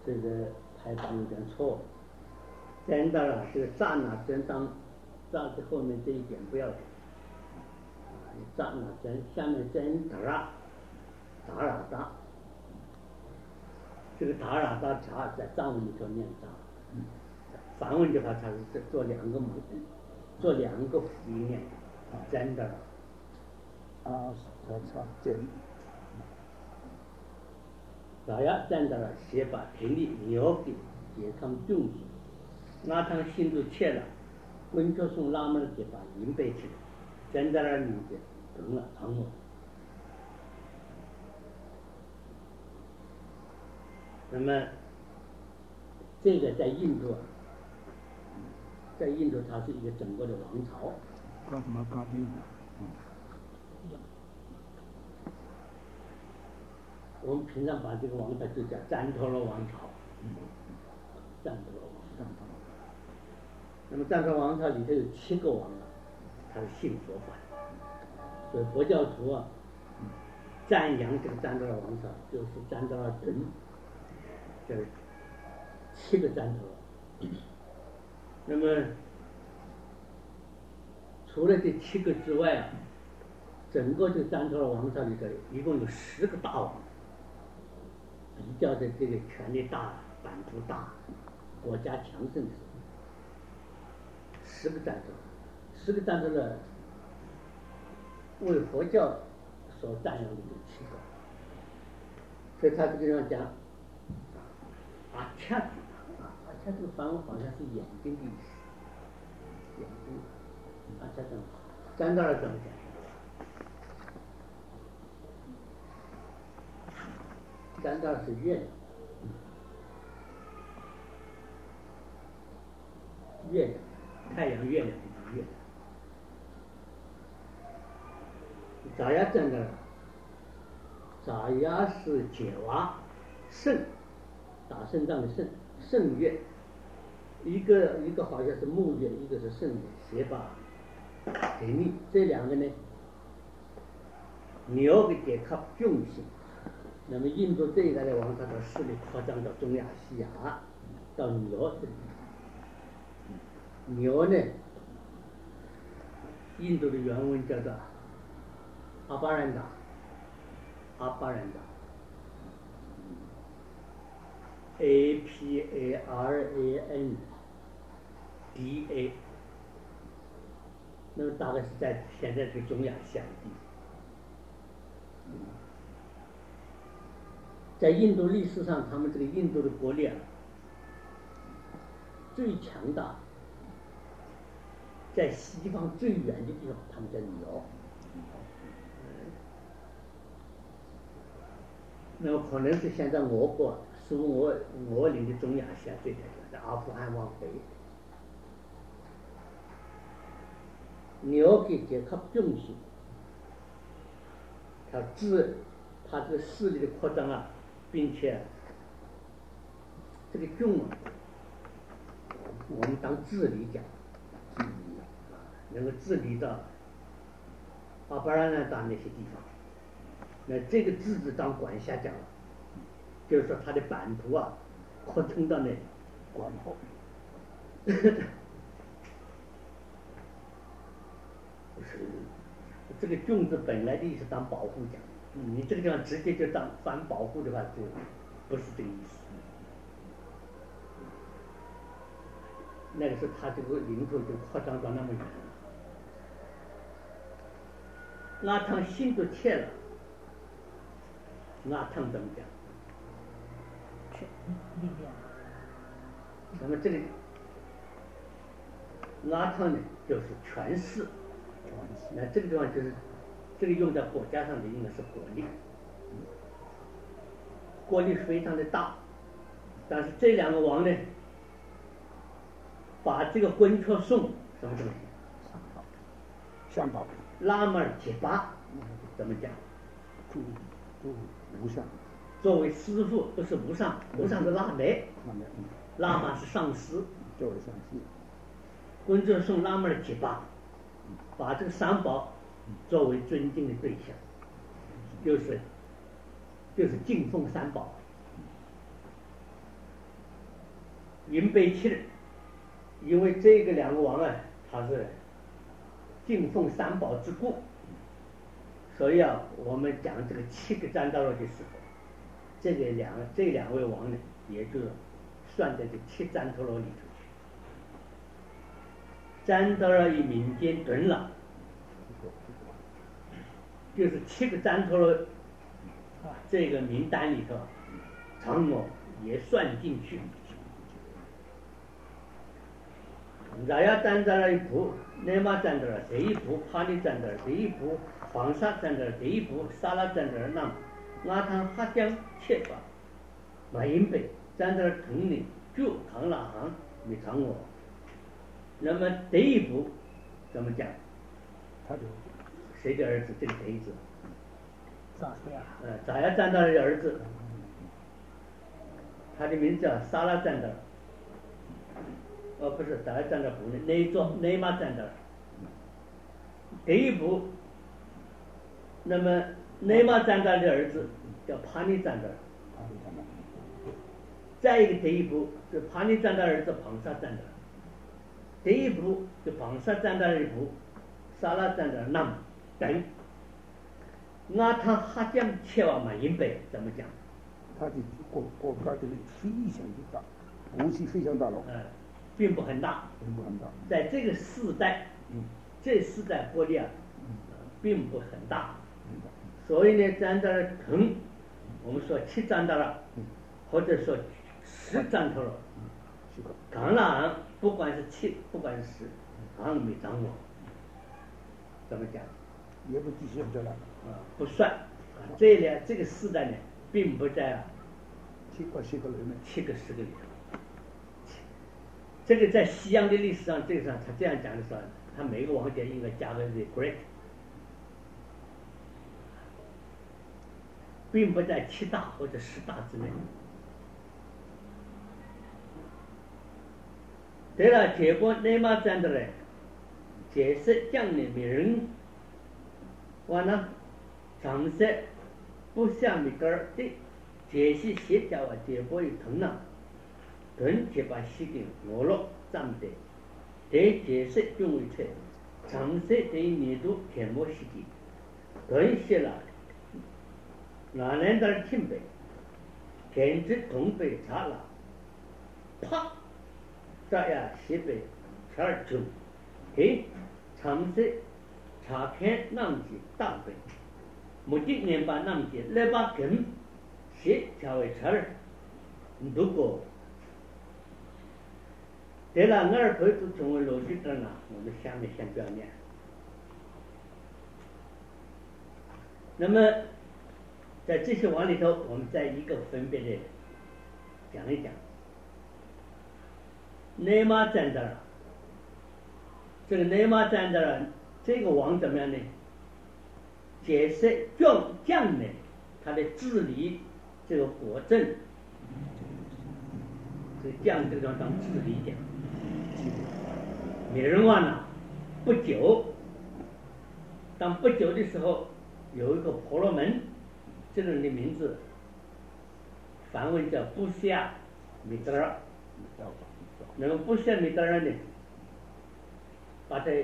这个排版有点错，真的了，这个占了真当占的后面这一点不要紧，占了真下面真达拉达，这个达拉达查在藏文里头念扎，梵文的话它是做两个母音，做两个辅音念，真的啊，查真。 saya cenderung siapa ini nyoki dia kam jungsi ngatang hindu chela kuncho sung lamar siapa inpe chi cenderung ni懂了唐末。那么这个在印度啊，在印度它是一个整个的王朝。 干什么干定？ 我们平常把这个王朝就叫旃陀罗王朝，旃陀罗王朝。那么旃陀罗王朝里头有7个王啊，他是信佛法的，所以佛教徒啊赞扬这个旃陀罗王朝，就是旃陀罗尊，就是7个旃陀罗。那么除了这7个之外啊，整个这个旃陀罗王朝里头一共有10个大王。比较的这个权力大，版图大，国家强盛的时候，10个战斗，10个战斗呢，为佛教所赞扬的有7个，所以他这个地方讲阿恰这个梵文好像是眼睛的意思，眼睛，阿恰怎么，占到了怎么讲？占到是月亮，月亮，太阳、月亮的月亮。咋呀占到了？咋呀是解娃肾，打胜仗的胜，胜月，一个好像是木月，一个是胜月，斜把给力，这2个呢，牛给给靠重心。那么印度这一带的王朝的势力扩张到中亚西亚，到牛这里。牛呢，印度的原文叫做阿巴兰达，APARANDA，那么大概是在现在这个中亚西亚的地方。在印度历史上，他们这个印度的国力啊，最强大，在西方最远的地方，他们叫牛。那么可能是现在俄国属俄领的中亚西亚这条在阿富汗往北。牛给解靠重心，它这个势力的扩张啊。并且这个重啊，我们当治理讲，能够治理到阿巴拉那达那些地方，那这个治字当管辖讲了，就是说它的版图啊扩充到那里， 管后。 这个重字本来的意思当保护讲。你这个地方直接就当反保护的话，就不是这个意思。那个时候他这个领土就扩张到那么远了。阿汤心都切了，阿汤怎么讲？ 力量。 那么这里阿汤呢，就是权势。那这个地方就是。这个用在国家上的应该是国力，国力非常的大，但是这2个王呢，把这个昆绰颂什么东西？ 相宝。 拉玛尔杰巴怎么讲？ 无上。 作为师傅不是无上，无上是拉梅，拉玛是上师。 作为上师。 昆绰颂拉玛尔杰巴，把这个3宝。作为尊敬的对象，就是敬奉3宝。 迎北七日，因为这个两个王啊，他是敬奉三宝之故，所以啊，我们讲这个七个占多罗的时候，这两位王呢，也就算在这七占陀罗里头去。占多罗以民间顿了，就是七个占陀罗这个名单里头，嫦娥也算进去。รายะจันทราภูเนมาจันทราเสยภูพานิจันทราเสยภูฝังซาจันทราเสยภูสาราจันทรานั่งงาทางฮัจยังเชี่ยปะมาอินเปจันทราถึงนี่就唐拉行没嫦娥。那么第一步怎么讲？谁的儿子？这个第一字？咋呀占到的儿子，他的名字叫萨拉占的。不是，咋呀占的不呢？内马占的。第一步，那么内马占的儿子叫帕尼占的。再一个第一步是帕尼占的儿子庞沙占的。第一步就庞沙占的一步，萨拉占的南等。那他哈江切瓦马因北怎么讲？ 他的国家这个非常的大，国气非常大了。 并不很大。在这个世代，这世代国力啊，并不很大。所以呢，占到了腾，我们说七占到了，或者说10占到了。刚然不管是7，不管是10，好像没掌握。怎么讲？ 也不计算这了。 不算。这个世代呢，并不在 7个10个里面。 7个10个里头。这个在西洋的历史上，这个上他这样讲的时候，他每个王家应该加个 the great， 并不在7大或者10大之内。对了，结果内马占的嘞，解释讲的没人，完了，常识不像米格尔的解析协调啊，结果有疼了。顿结把西定我落占的，对解释中为切，常识对年度天摩西的，顿写了，哪年的清北，天之东北查了，啪，这样西北12州，嘿，常识查看南极大北，目的年把南极来把根，协调为12，如果。对了，2辈子成为逻辑证了，我们下面先不要念。那么，在这些王里头，我们再一个分别的讲一讲。内马占的了，这个内马占的了，这个王怎么样呢？解释将呢，他的治理这个国政，这个将这个当治理讲。美人湾呢，不久，当不久的时候，有一个婆罗门，这个人的名字，梵文叫布西亚米德尔。那么布西亚米德尔呢，把个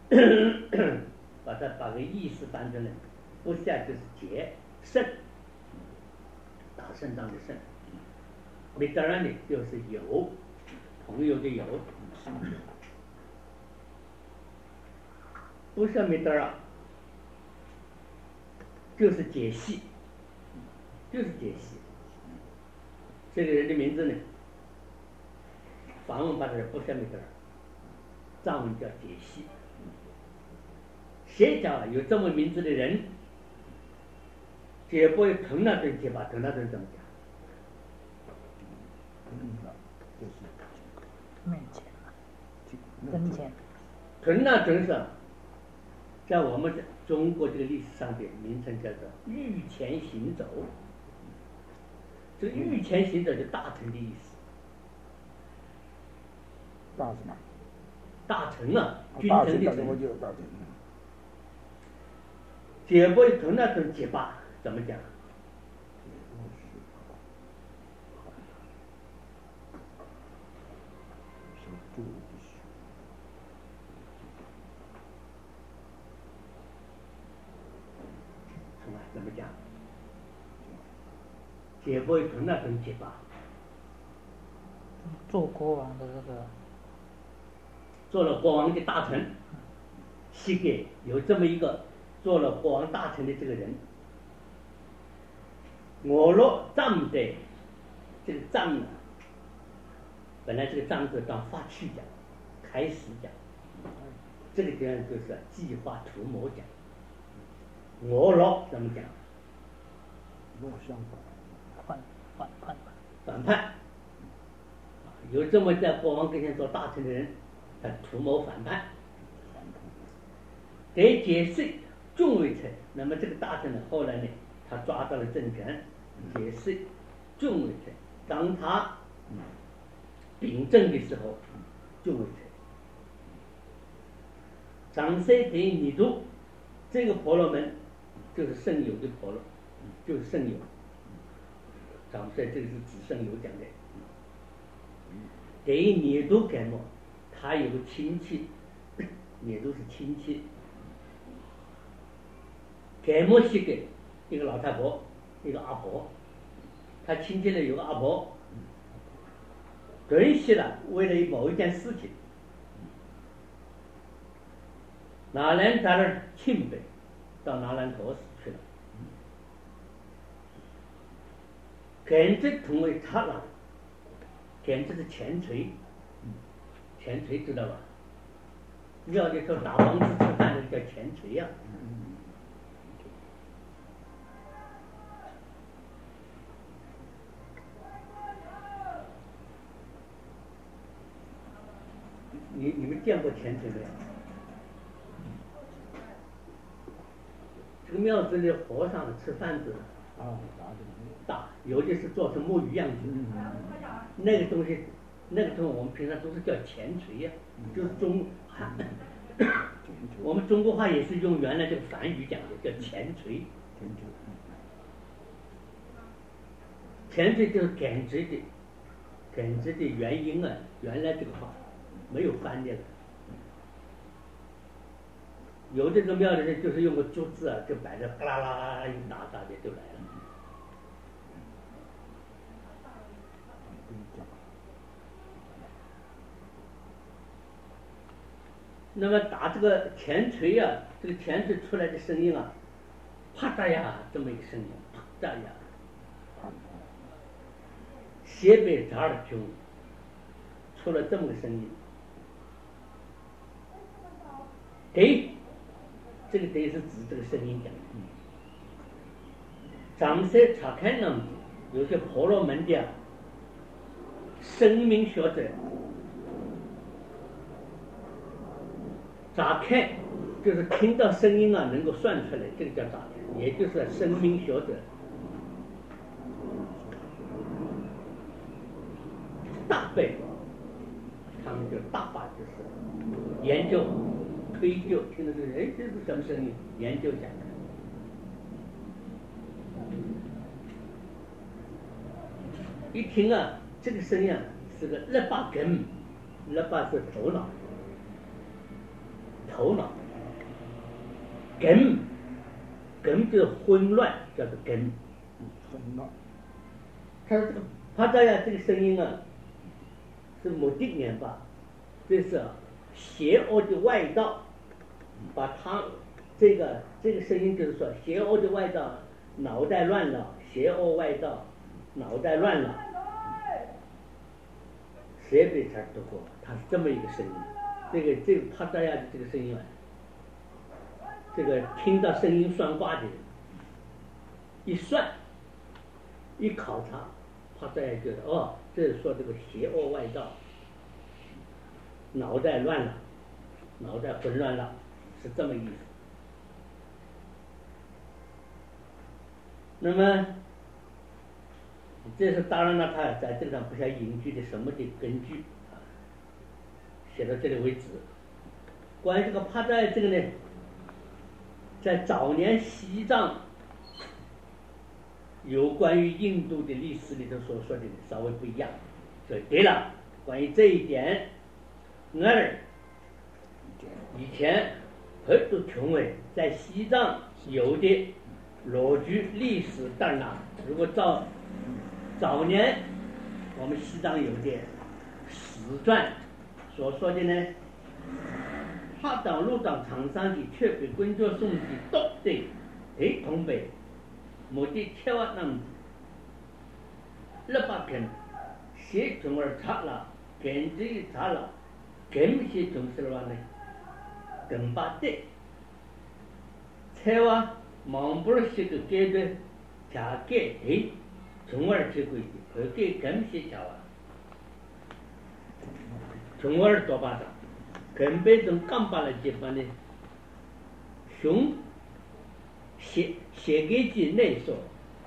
意思翻成了，布西亚就是节圣，打胜仗的胜，米德尔呢就是友，朋友的友。不是米德尔，就是解析，这个人的名字呢，梵文把它不是米德尔，藏文叫解析。谁叫有这么名字的人，解不会腾那顿解吧？腾那顿怎么讲？ 面前，跟前。 腾那顿是。在我们中国这个历史上的名称叫做御前行走，这个御前行走就大臣的意思。 大什么？ 大臣啊，君臣的臣。 我就大臣。 解不同那种解吧，怎么讲？ 结不会从那种结巴。 做国王的这个， 做了国王的大臣，膝盖有这么一个做了国王大臣的这个人。我若站在这个站呢，本来这个站字当发起讲，开始讲，这个地方就是计划图谋讲。我若怎么讲？ 若相反叛。有这么在国王跟前做大臣的人，他图谋反叛。得解释众位臣，那么这个大臣呢，后来呢，他抓到了政权，解释众位臣。当他秉政的时候，众位臣。长塞得尼都，这个婆罗门就是圣友的婆罗，就是圣友。长塞这个是指圣友讲的。得尼都改末，他有个亲戚，尼都是亲戚。改末西给一个老太婆，一个阿婆，他亲戚里有个阿婆，准许了为了某一件事情，拿兰达尔钦北到拿兰陀寺去了，跟着同为他了，跟着是前锤，前锤知道吧？庙里头打王子吃饭的叫前锤呀。你们见过前锤没有？这个庙子里和尚吃饭子大，有的是做成木鱼样子，那个东西我们平常都是叫前锤呀，就是我们中国话也是用原来这个梵语讲的，叫前锤。前锤就是感知的原因啊，原来这个话没有翻的了。有这个庙的人就是用个竹子啊，就摆着嘎啦啦啦一打打的就来了。那么打这个前锤啊，这个前锤出来的声音啊，啪嗒呀，这么一个声音，啪嗒呀，斜北扎尔就出了这么个声音。给这个得是指这个声音讲的。长塞查看呢，有些婆罗门的声明学者，查看就是听到声音啊，能够算出来，这个叫查看，也就是声明学者。大辈，他们就大把就是研究。推究听到这个，哎，这是什么声音？研究一下。一听啊，这个声音啊是个勒巴根，勒巴是头脑，根就是混乱，叫做根。 混乱。 他这个帕达呀，这个声音啊，是目的言法，这是邪恶的外道。把他这个声音就是说，邪恶的外道脑袋乱了，邪恶外道脑袋乱了，谁被他读过？他是这么一个声音。这个帕达亚的这个声音啊，这个听到声音算卦的人，一算一考察，帕达亚觉得哦，这是说这个邪恶外道脑袋乱了，脑袋混乱了。是这么意思。那么，这是当然了，他在这个上不下引据的什么的根据啊，写到这里为止。关于这个帕达这个呢，在早年西藏有关于印度的历史里头所说的稍微不一样。所以对了，关于这一点，以前很多权威在西藏有的罗居历史档案，如果照早年我们西藏有点史传所说的呢，哈党路党厂商的却被工作送的都对黑同北目的切瓦能勒巴肯协同而查了根据查了根协同是吧呢根巴的切瓦忙不是个阶段加给黑从而结归的可给根协查瓦从而多巴的根本从干巴了这方呢熊写给其内说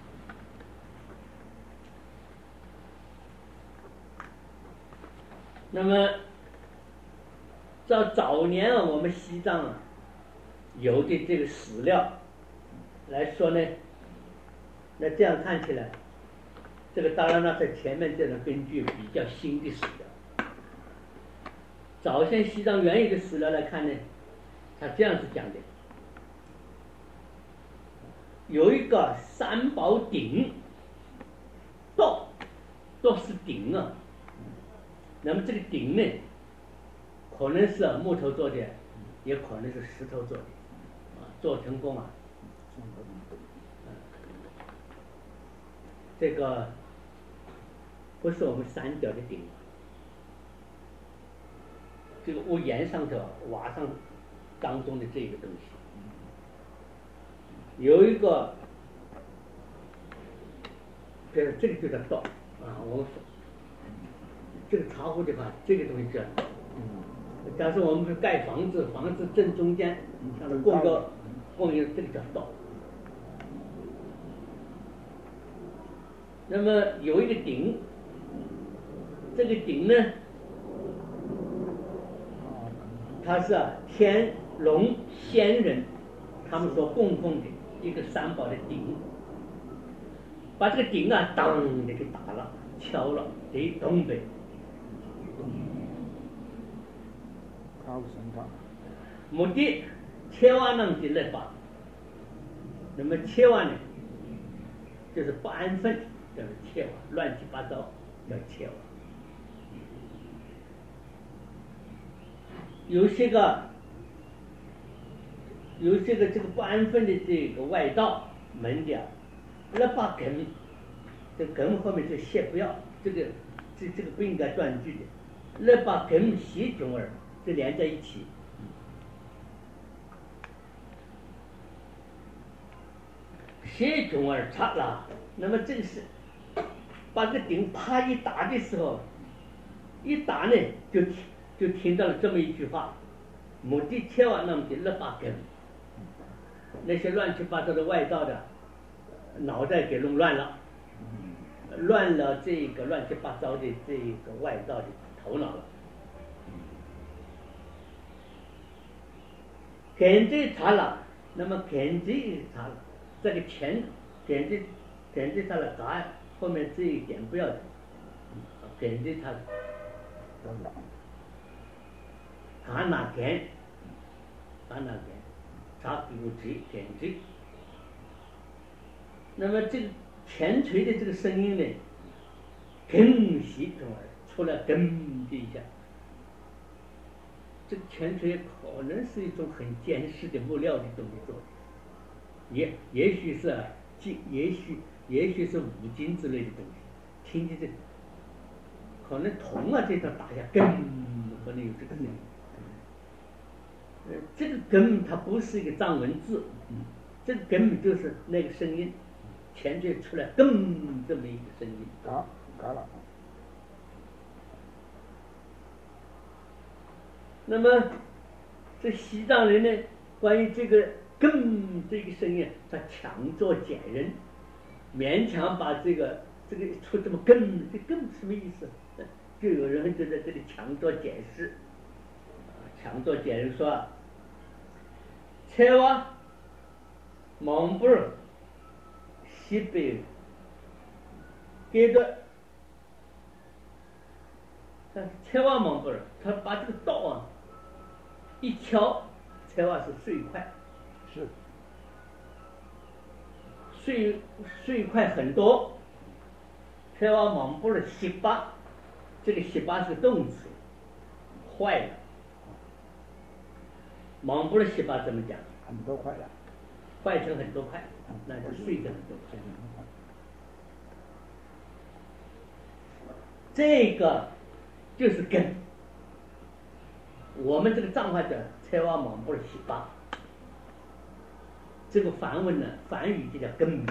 那么在早年我们西藏有的这个史料来说呢，那这样看起来这个当然了在前面这种根据比较新的史料，早先西藏原有的史料来看呢，他这样子讲的，有一个三宝鼎，都是鼎啊，那么这个鼎呢可能是木头做的，也可能是石头做的做成功这个不是我们三角的鼎，这个屋檐上头瓦上当中的这个东西，有一个这个就叫道我们说这个茶壶的话，这个东西叫道。假设我们是盖房子，房子正中间像是供一个这个叫道。那么有一个鼎，这个鼎呢，它是天龙仙人他们所供奉的一个三宝的鼎，把这个鼎当的给打了敲了给东北目的切瓦能的来法，那么切瓦呢就是不安分，叫切瓦，乱七八糟叫切瓦。有些个这个不安分的这个外道门的，那把根，这根后面就写不要，这个不应该断句的，那把根协同儿就连在一起。协同而插了，那么这个是把这顶啪一打的时候，一打呢就听到了这么一句话：目的切瓦那么的勒巴根，那些乱七八糟的外道的脑袋给弄乱了，乱了这个乱七八糟的这个外道的头脑了。根据查了，那么根据查了。这个前根据他的答案，后面这一点不要紧，根据他的他哪根，他有谁根据。那么这个前锤的这个声音呢，更系统出来噔的一下，这个前锤可能是一种很坚实的木料的东西做的。也许是也许是五金之类的东西，听见这可能铜这条打下根，可能有这个声音。这个根它不是一个藏文字，这个根本就是那个声音，前缀出来根这么一个声音。 嘎了。 那么这西藏人呢，关于这个根这个声音，他强作减人，勉强把这个出这么根，这根什么意思？就有人就在这里强作解释，强作解人说，切瓦蒙布尔西北阶段，切瓦蒙布尔，他把这个道一敲，切瓦是碎块。 是碎块很多， 蔡王莽布的西巴，这个西巴是动词，坏了。莽布的西巴怎么讲？ 很多块了， 坏成很多块，那就碎成很多块。这个就是根。我们这个藏话叫蔡王莽布的西巴，这个梵文呢，梵语就叫根。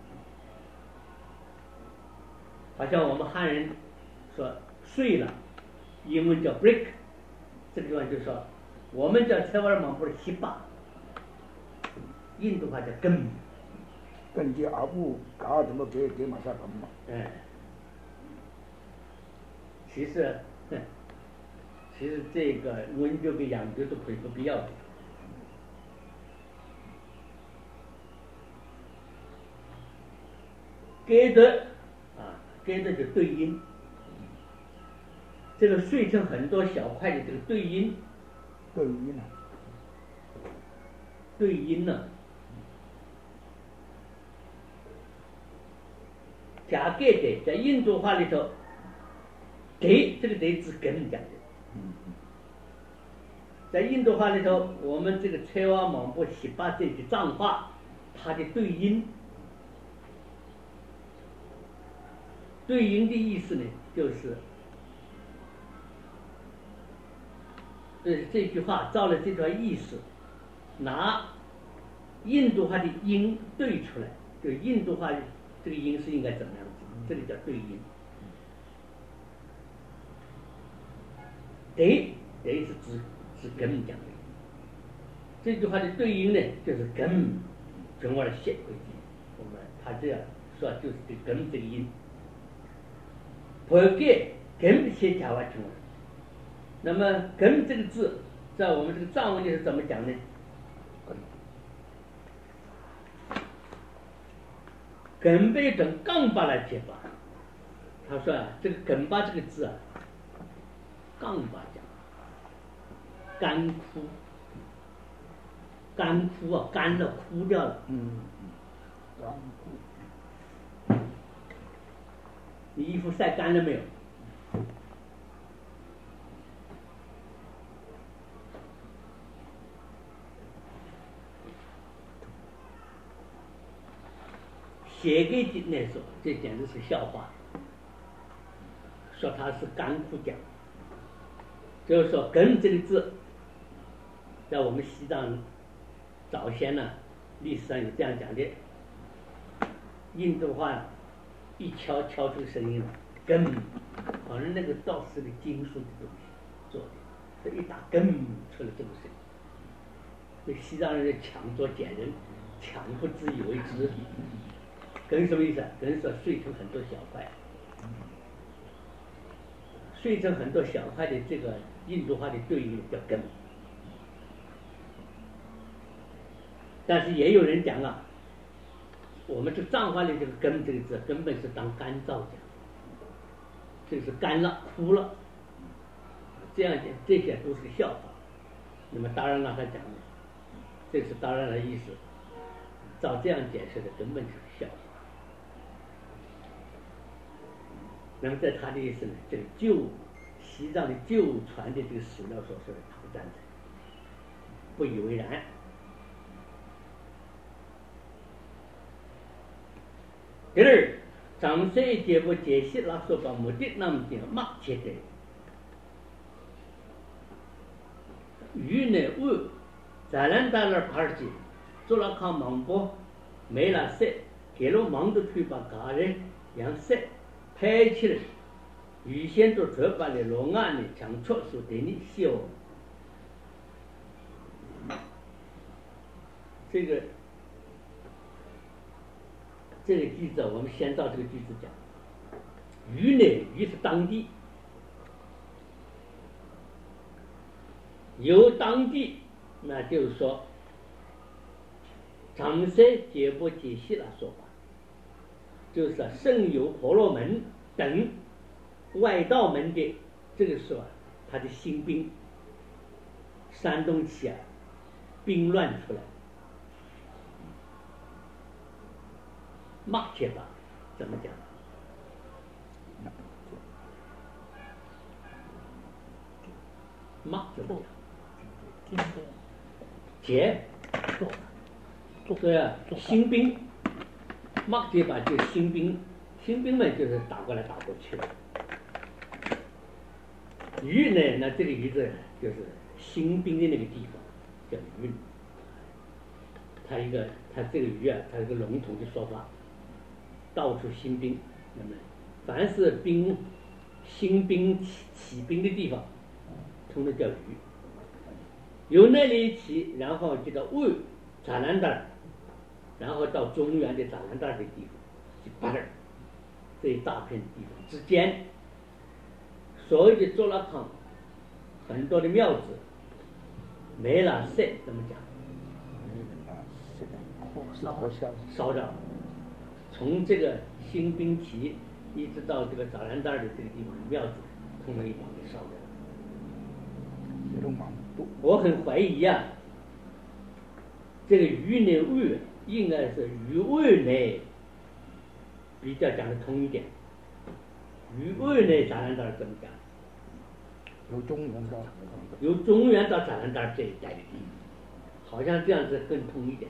好像我们汉人说碎了，英文叫 break， 这个地方就说我们叫蔡王莽布的西巴，印度话叫根。 根基阿布搞怎么给马上根嘛？ 哎，其实这个温灸跟养灸都可以不必要的。给的给的就对音，这个碎成很多小块的这个对音， 对音呢？ 对音呢，加给的，在印度话里头，给这个得字根讲的。在印度话里头，我们这个蔡瓦莽布西巴这句藏话，它的对音，对音的意思呢，就是这句话照了这段意思，拿印度话的音对出来，就印度话这个音是应该怎么样子，这个叫对音。得是指根讲的，这句话的对音呢，就是根，中国的写回去，我们他这样说就是这根这个音，不给根写加完成了。那么根这个字，在我们这个藏文里是怎么讲呢？根被等杠巴来解吧。他说这个根巴这个字杠巴讲，干枯，干了，枯掉了。 干枯。 你衣服晒干了没有？写给的那时候，这简直是笑话。说它是干枯讲，就是说根这个字，在我们西藏早先呢，历史上有这样讲的，印度话一敲出声音了，根，好像那个倒是个金属的东西做的，这一打根出了这个声音。这西藏人强作简人，强不知以为知。根什么意思？根是碎成很多小块，碎成很多小块的这个印度话的对应叫根。但是也有人讲我们这藏话里这个根这个字根本是当干燥讲，这个是干了枯了，这样讲这些都是个笑话。那么当然让他讲的，这是当然的意思，照这样解释的根本就是笑话。那么在他的意思呢，这个西藏的旧传的这个史料所说的，他不赞成，不以为然。第二，张三解不解析了说把目的那么点马切的，与呢我在兰达那帕尔吉做了看芒波没了塞，给了忙的推把家人养塞。拍起来，预先都这把的罗案呢，将措施对你修。这个句子，我们先照这个句子讲。于呢，于是当地，由当地，那就是说，长山解不解析了说法。就是圣有婆罗门等外道门的这个时候他的新兵山东起兵乱出来，马切巴怎么讲？ 马怎么讲？ 军队捷，对啊，新兵，马捷吧就是新兵，新兵们就是打过来打过去了。鱼呢，那这个鱼字就是新兵的那个地方叫鱼。它这个鱼啊，它是个笼统的说法，到处新兵。那么凡是新兵起兵的地方，通通叫鱼。由那里起，然后这个魏扎兰达尔，然后到中原的扎兰达尔的地方，去巴尔这一大片地方之间，所谓的卓拉康，很多的庙子，梅拉塞怎么讲？烧着，从这个新兵旗一直到这个扎兰达尔的这个地方，庙子通通一把给烧掉了。我很怀疑啊，这个鱼内味应该是鱼味内比较讲得通一点。鱼味内扎兰达尔怎么讲？ 由中原到扎兰达尔这一带的地方，好像这样子更通一点。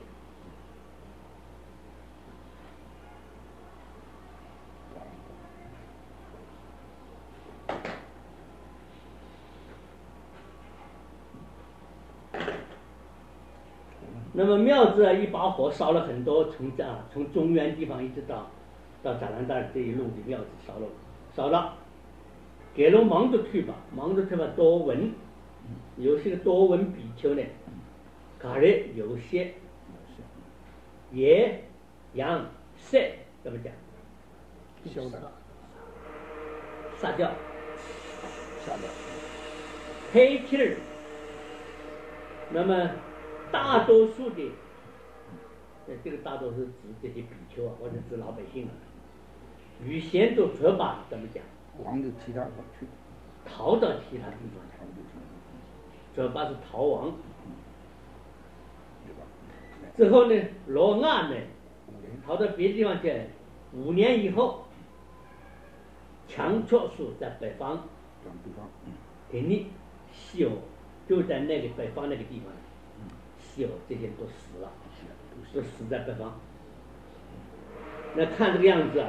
那么庙子啊，一把火烧了很多，从中原地方一直到扎兰达尔这一路的庙子烧了，给了芒都去吧多闻，有些个多闻比丘呢，卡勒有些也阳色怎么讲？撒娇，黑气儿，那么。大多数的，这个大多数指这些比丘啊，或者是老百姓啊。与贤都折把怎么讲？ 往着其他地方去， 逃到其他地方去。折把是逃亡。之后呢，罗岸呢，逃到别的地方去。5年以后，强措数在北方，给你西欧就在那个北方那个地方。西欧这些人都死了，都死在北方。那看这个样子啊，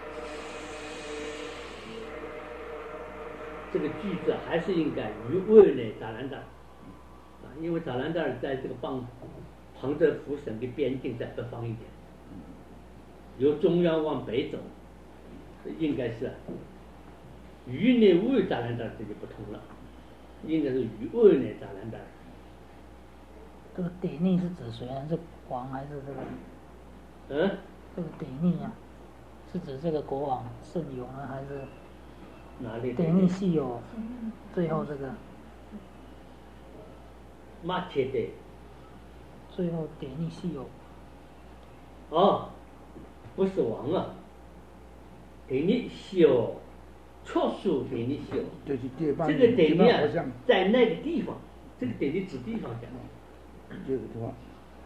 这个句子还是应该于魏内扎兰达尔啊，因为扎兰达尔在这个旁遮普省的边境在北方一点，由中央往北走，应该是于内魏扎兰达尔这就不同了，应该是于魏内扎兰达尔。 这个典逆是指谁呢？是王还是这个？这个典逆啊，是指这个国王圣勇呢，还是哪里？ 典逆系有最后这个马切的。 最后典逆系有。 哦，不是王啊，典逆系有，确属典逆系有。这个典逆啊，在那个地方，这个典逆指地方讲。 这个地方，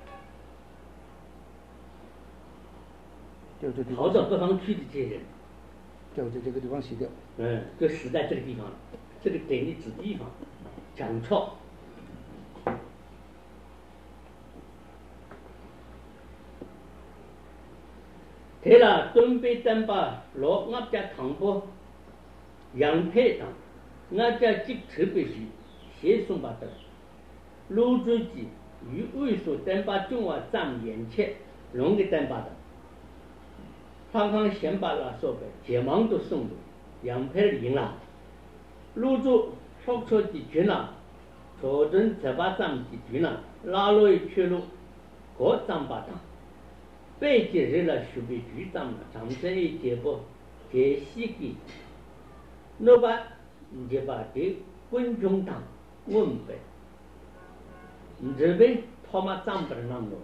逃到北方去的这些人， 就在这个地方死掉。 就死在这个地方了。这个典逆指地方，讲错。thế là tuân bê tân bà lỗ ngắp cha thẳng bố yang phê thẳng ngắp cha chích thử bê sĩ xế xung bà tờ lưu trú chỉ于卫所tân bà trung hòa giảm眼切龙给tân bà的康康贤bà là so bê解盲都送的yang phê赢了lưu trú sốc cho chỉ chuyển là tổ dân trở bà giảm chỉ chuyển là la lôi缺路có giảm bà thẳng被解释了属于局长了，长生一解不解析的，那么你就把这观众当问呗，你这边他妈长不了那么多。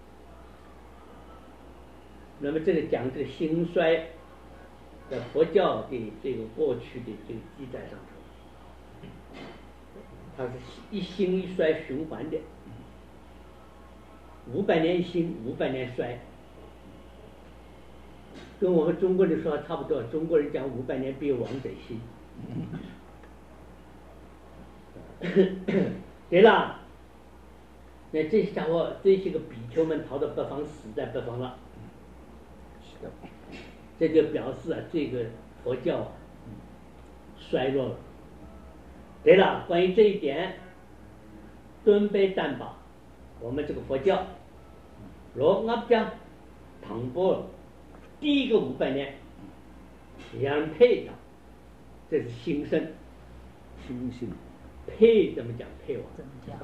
那么这个讲这个兴衰，在佛教的这个过去的这个记载上头，它是一兴一衰循环的，500年兴，500年衰。跟我们中国人说差不多，中国人讲500年必有王者兴。 对了，那这些家伙，这些个比丘们逃到北方，死在北方了。这就表示啊，这个佛教啊衰落了。对了，关于这一点，敦碑担保，我们这个佛教，罗阿讲唐波第一个500年，杨配的，这是新生。 新兴。 配怎么讲？配王。 增加。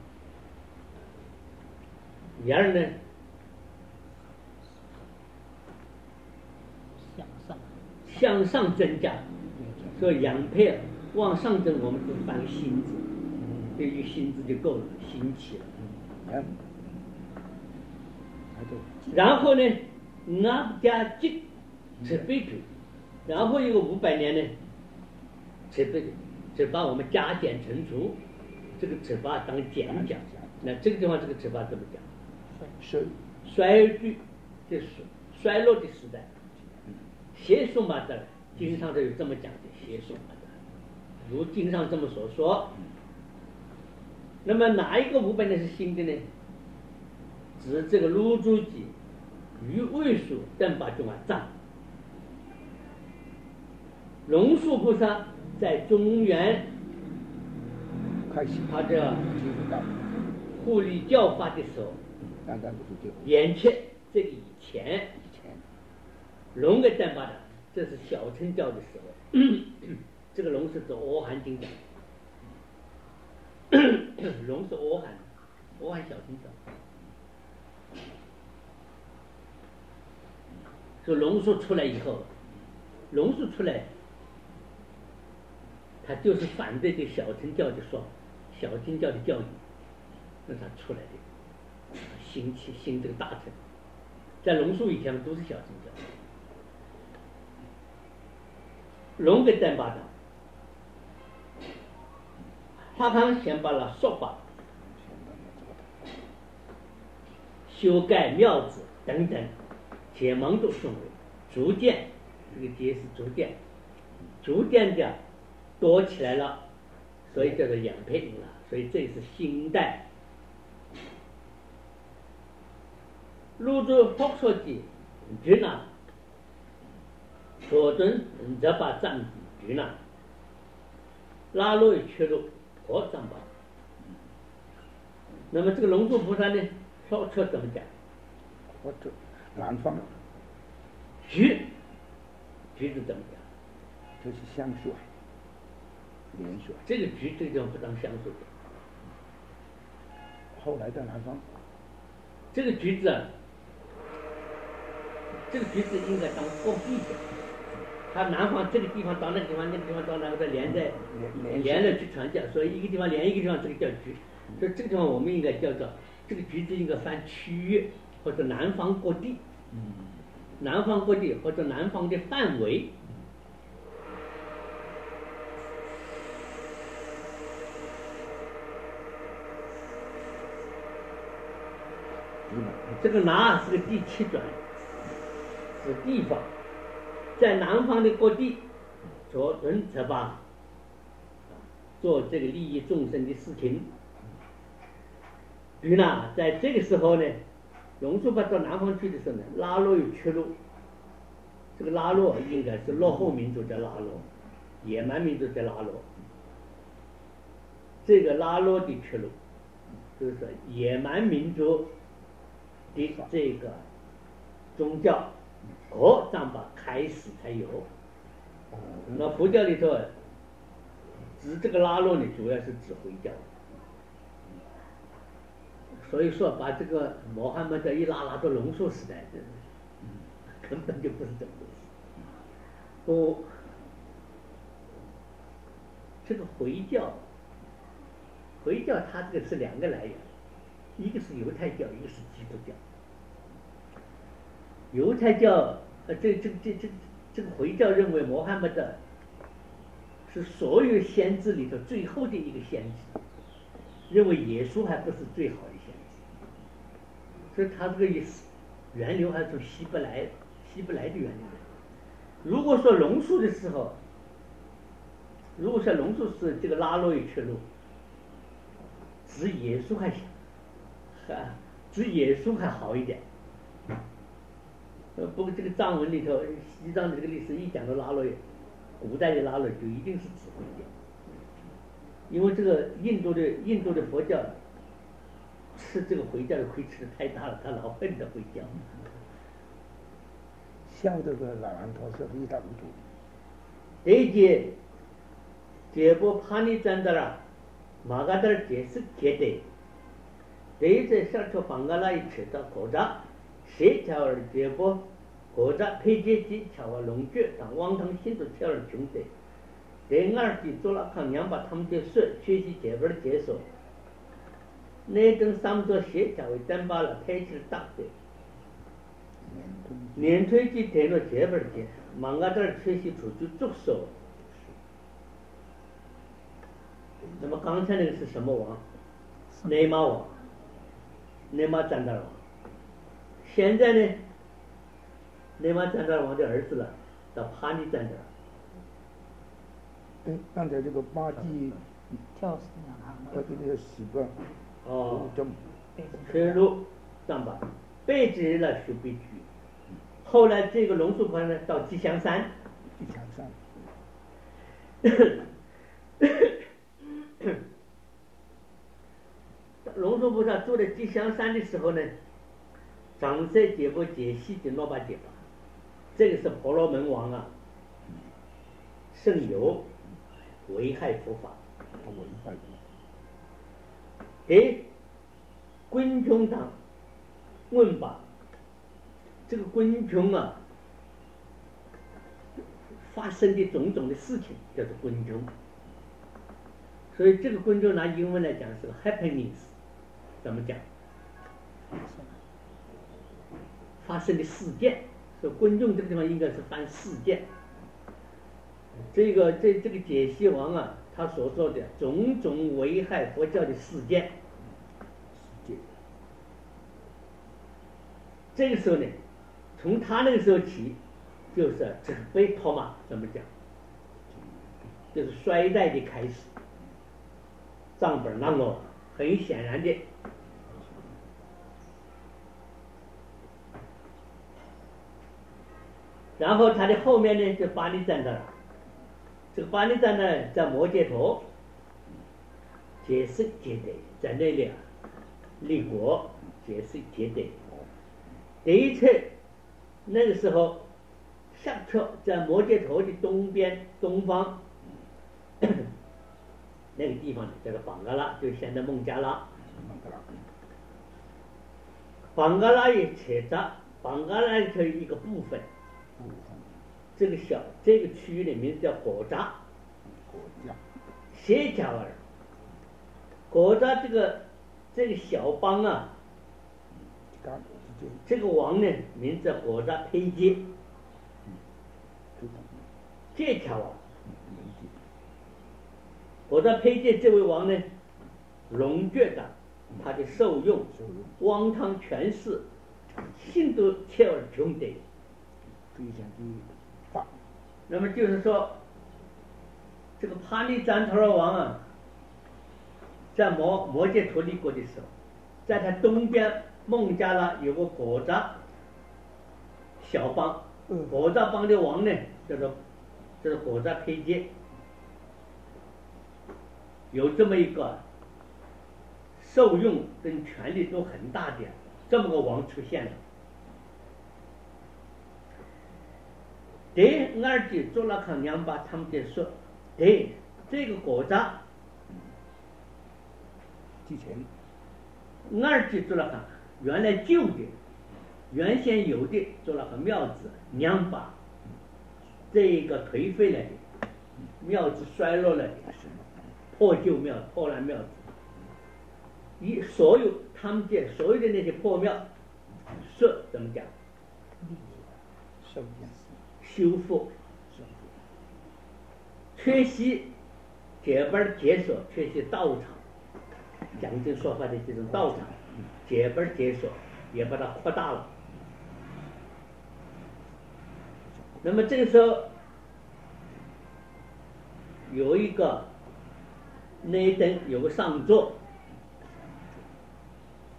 第二呢？向上增加，所以杨配往上增，我们就翻个新字，这一个新字就够了，新起了。然后呢，那加积持备主，然后一个500年呢，持备只把我们加减乘除，这个只把当减讲。那这个地方这个只把怎么讲？衰退，就是衰落的时代。邪术嘛的，经上都有这么讲的，邪术嘛的，如经上这么所说。那么哪一个500年是新的呢？指这个卢珠记与位数等把中啊藏。龙树菩萨在中原他这护理教法的时候，眼前这个以前龙给担把的，这是小乘教的时候，这个龙是指阿含经讲的，龙是阿含小乘教。所以龙树出来以后，龙树出来，他就是反对这小乘教的说，小乘教的教义，那他出来的，兴这个大乘，在龙树以前都是小乘教。龙给担把的，他刚先把了说法、修改庙子等等，解盲都顺位，逐渐这个节是逐渐的多起来了，所以叫做养配了。所以这是新代。入住佛说的举呢，所尊则把藏地举呢，拉落去路和藏把。那么这个龙树菩萨呢，说出怎么讲？ 我这南方橘子怎么讲？ 就是香水、莲水。 这个橘这个地方不当香水的。 后来在南方， 这个橘子啊，这个橘子应该当货币的。它南方这个地方到那个地方，那个地方到那个，再连着去传教，所以一个地方连一个地方，这个叫橘。所以这个地方我们应该叫做这个橘子应该分区域或者南方各地，南方各地或者南方的范围。这个拿是个第7转，是地方，在南方的各地做人则吧，做这个利益众生的事情。于呢，在这个时候呢，龙树菩萨到南方去的时候呢，拉洛有缺路，这个拉洛应该是落后民族的拉洛，野蛮民族的拉洛。这个拉洛的缺路，就是说野蛮民族的这个宗教和藏法开始才有。那佛教里头指这个拉洛呢，主要是指回教。所以说把这个穆罕默德一拉到龙树时代，根本就不是这么回事。这个回教它这个是2个来源，一个是犹太教，一个是基督教。犹太教这个回教认为穆罕默德是所有先知里头最后的一个先知，认为耶稣还不是最好的先知，所以他这个源流还是从希伯来的源流。如果说龙树的时候，如果说龙树是这个拉洛与缺路， 指耶稣还指耶稣还好一点。不过这个藏文里头，西藏的这个历史一讲到拉罗，古代的拉罗就一定是指回教，因为这个印度的佛教吃这个回教的亏吃的太大了，他老恨着回教。 晓得个老王头是一塌糊涂。 这节节波帕尼赞达拉马嘎达尔解释解的，这一次上车邦嘎拉一吃到国家，谁桥尔节波国家配阶级桥尔龙卷当王堂新都桥尔穷的，第二季做了看两把他们的事学习节波的解说，那等三座协调为单把了配置大的。年推及电脑节本节，马嘎达尔学习出去助手。那么刚才那个是什么王？内马王，内马赞达尔王。现在呢，内马赞达尔王的儿子了，叫帕尼赞达尔。 哎，刚才这个巴基跳绳啊， 这个习惯哦， 这水路上吧，北直了是北居。后来这个龙树盘呢，到吉祥山。 吉祥山。 龙树菩萨住在吉祥山的时候呢，长塞解波解析的诺巴解巴，这个是婆罗门王啊，圣游危害佛法。昆琼党问吧，这个昆琼啊发生的种种的事情叫做昆琼，所以这个昆琼拿英文来讲是个 happenings， 怎么讲？发生的事件，所以昆琼这个地方应该是翻事件。这个解析王啊，他所说的种种危害佛教的事件，这个时候呢，从他那个时候起，就是准备托马，怎么讲？就是衰败的开始。藏本那么很显然的，然后他的后面呢，就巴利赞达尔。这个巴利赞呢，在摩羯陀解释解得，在那里立国解释解得。第一次那个时候，上车在摩羯陀的东方那个地方叫做邦嘎拉，就现在孟加拉。邦嘎拉也扯着，邦嘎拉的一个部分。这个区域的名字叫果扎，谢加尔，果扎这个小邦啊，这个王呢名字叫果扎佩杰，谢加尔，果扎佩杰这位王呢，龙觉的他的受用，汪汤全是，信都切尔穷的。 非常的大。 那么就是说，这个帕尼赞陀罗王啊，在摩羯陀立国的时候，在他东边孟加拉有个果扎小邦，果扎邦的王呢叫做果扎佩杰，有这么一个受用跟权力都很大的这么个王出现了。第二句做了看两把他们的说，对这个国家， 之前二句做了看原来旧的，原先有的做了个庙子两把，这个颓废了的庙子衰落了的破旧庙破烂庙子，所有他们这所有的那些破庙，说怎么讲？修复，缺席解本解锁，缺席道场，讲经说法的这种道场，解本解锁也把它扩大了。那么这个时候有一个那一灯有个上座，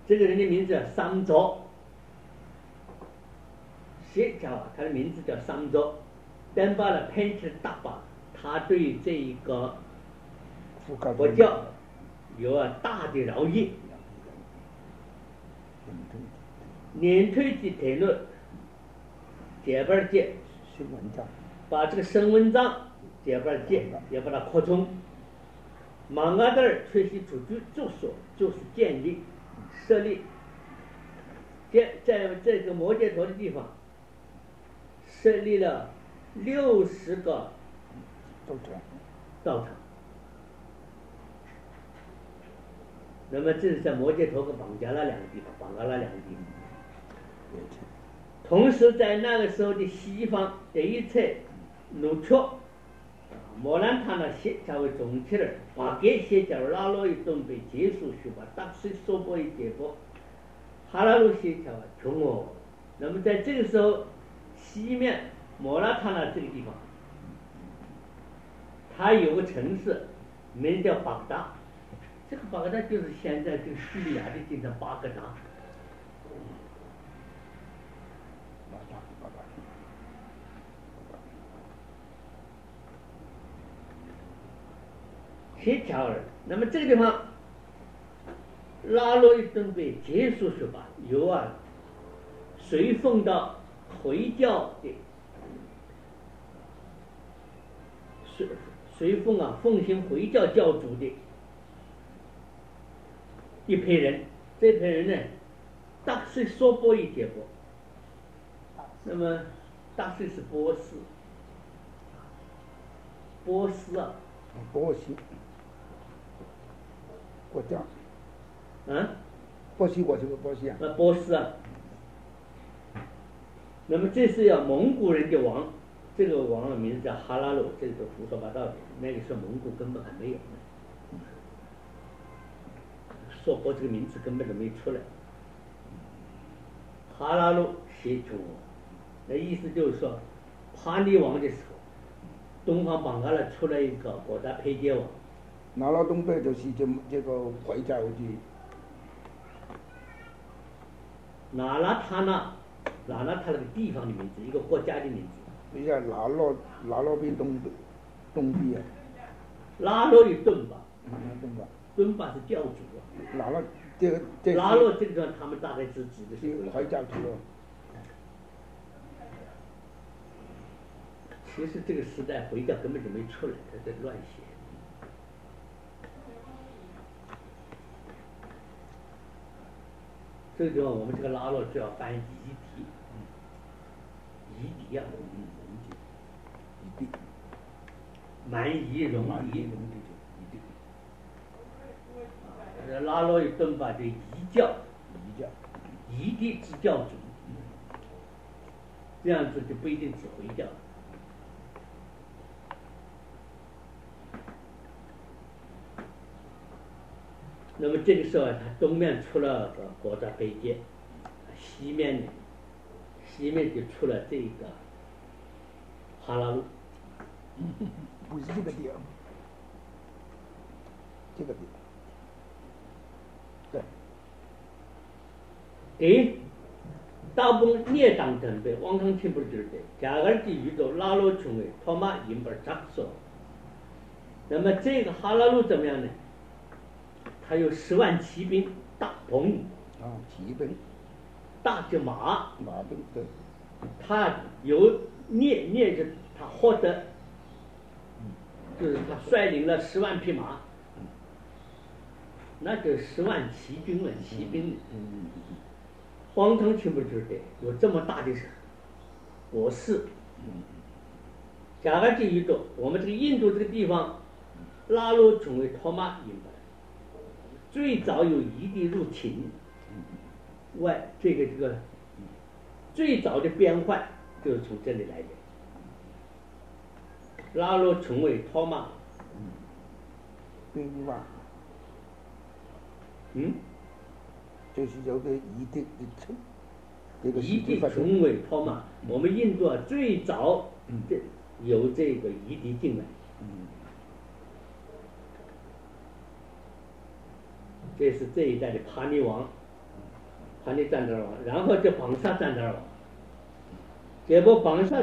这个人的名字叫桑卓，谢桥他的名字叫桑卓，等把了喷起大把，他对这一个佛教有大的饶益，年推的谈论解本解，把这个声闻藏解本解也把它扩充。马阿德尔吹息出去住所就是建立设立，在这个摩羯陀的地方设立了60个道场。那么这是在摩羯陀和绑架了两个地方，同时在那个时候的西方第一侧努却摩兰塔那些才为总体人，把这些叫拉罗伊东北结束去把大水说过一结果，哈拉鲁些叫穷哦。那么在这个时候，西面摩拉塔那这个地方，它有个城市，名叫巴格达。这个巴格达就是现在这个叙利亚的地方巴格达。协调尔，那么这个地方拉罗伊顿被结束是吧？由随奉到回教的随奉奉行回教教主的一批人，这批人呢，大岁说波一结果。那么大岁是波斯波西国家，波西我是个波西啊。 波斯啊。那么这是要蒙古人的王，这个王的名字叫哈拉鲁，这个胡说八道的。那个时候蒙古根本还没有呢，说过这个名字根本都没出来。哈拉鲁协助我，那意思就是说，帕尼王的时候，东方邦嘎了出来一个国家配接王。 拿到东北就是这个回教的。 拿了他那个地方的名字，一个国家的名字。 你看拿罗比东边啊。 拉罗与顿巴。顿巴是教主啊。 拉罗这个地方他们大概是指的是回教徒。 其实这个时代回教根本就没出来，他在乱写。这个地方我们这个拉罗就要翻夷狄啊，蛮夷戎狄。拉罗与顿巴的夷教，夷狄之教主，这样子就不一定指回教了。那么这个时候他东面出了个国家北界，西面就出了这个哈拉鲁。 不是这个地方，这个地方。 对。大部分列当准备，王康清不是的，加尔的宇宙拉罗成为托马引本扎索。那么这个哈拉鲁怎么样呢？他有10万骑兵，大鹏。 骑兵。 大就马兵对。 他有聂是他获得，就是他率领了10万匹马，那就10万骑兵了，骑兵。荒唐清不知的，有这么大的国势。加尔基宇宙，我们这个印度这个地方，拉罗成为托马引本。最早有夷狄入侵，这个最早的变换就是从这里来的。拉罗成为托马， 就是有个夷狄的夷狄成为托马，我们印度最早有这个夷狄进来。这是这一代的帕尼王， 皇帝占得了王，然后就榜杀占得了王，结果榜杀